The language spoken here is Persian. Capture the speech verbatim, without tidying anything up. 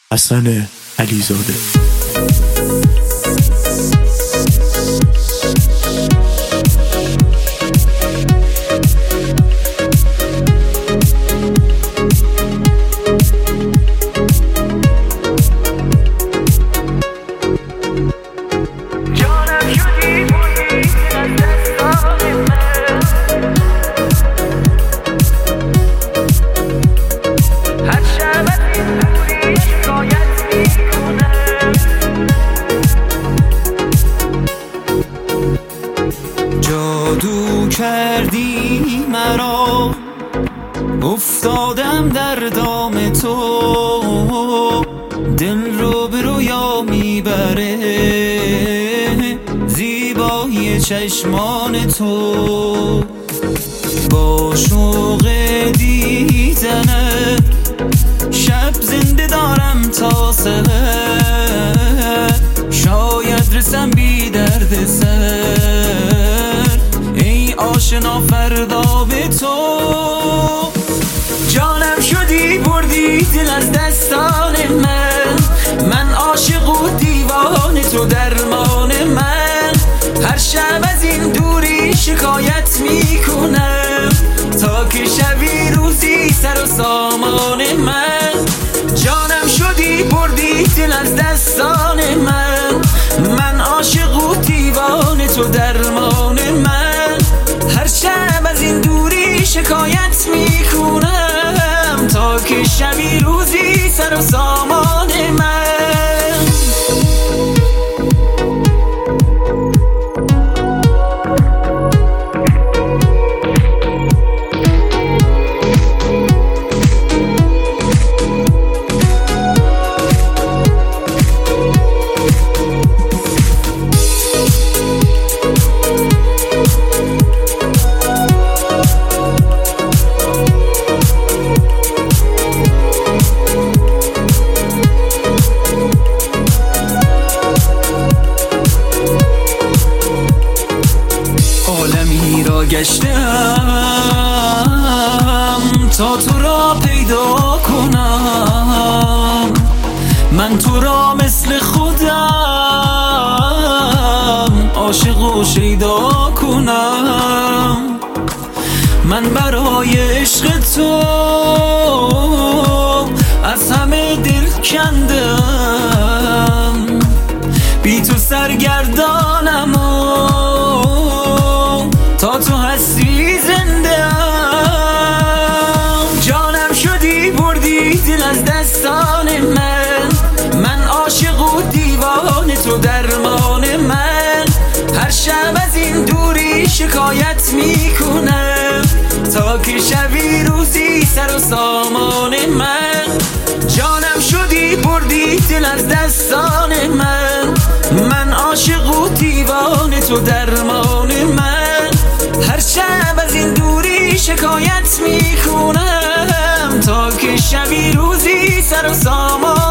حسن علیزاده. جادو کردی مرا، افتادم در دام تو، دل رو به رویا میبره زیبایی چشمان تو. با شوق دیدنه شب زنده دارم تا سحر، شاید رسم بی درد سر ای آشنا فردا به تو. جانم شدی بردی دل از دستان من، من عاشق و دیوانه تو درمان من. هر شب از این دوری شکایت میکنم تا که شبی روزی سر و سامان من. جانم شدی بردی دل از دستان من، من عاشق و دیوانه تو درمان من. هر شب از این دوری شکایت میکنم تا که شبی روزی سر و سامان من. عالمی را گشتم تا تو را پیدا کنم، من تو را مثل خودم عاشق و شیدا کنم. من برای عشق تو از همه دل کندم، بی تو سرگردانم و تا تو هستی زنده ام. جانم شدی بردی دل از دستان من، من عاشق و دیوانه تو درمان من. هر شب از این دوری شکایت میکنم تا که شبی روزی سر و سامان من. جانم شدی بردی دل از دستان من، من عاشق و دیوانه تو درمان من. هر شب از این دوری شکایت میکنم تا که شبی روزی سر و سامان